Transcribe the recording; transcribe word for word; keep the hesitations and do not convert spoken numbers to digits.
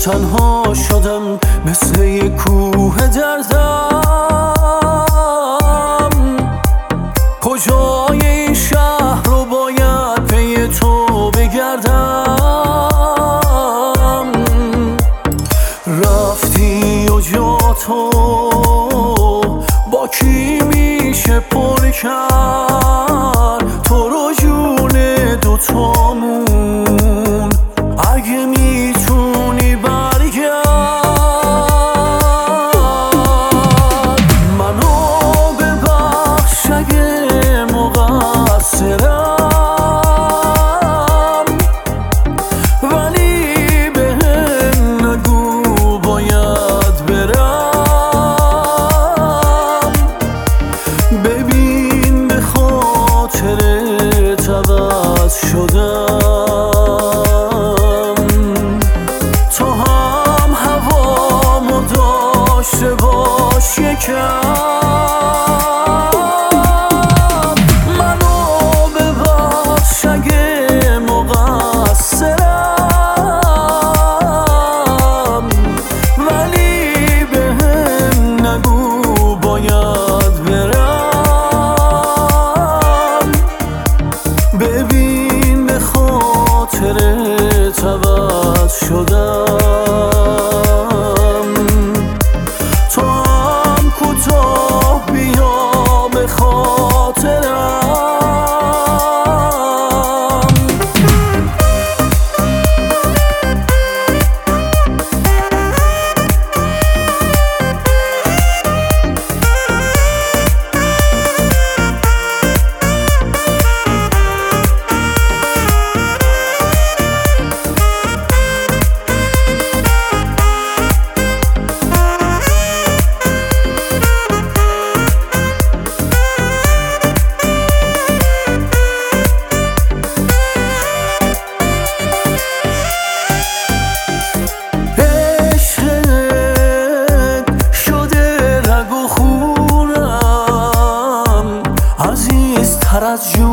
تنها شدم مثل یک کوه دردم. کجای این شهر رو باید پی تو بگردم؟ رفتی و جا تو با کی میشه پر کرد؟ تو رو جون دوتامون اگه میتونی برگرد. منو ببخش اگه مقصرم، ولی بهم نگو باید برم. ببین به خاطرت عوض شدم، تو هم هوامو داشته باش یکم. منو ببخش اگه مقصرم، ولی بهم نگو باید برم. ببین به خاطرت عوض شدم، تو هم کوتاه بیا به خاطرم. عزیزتر از جون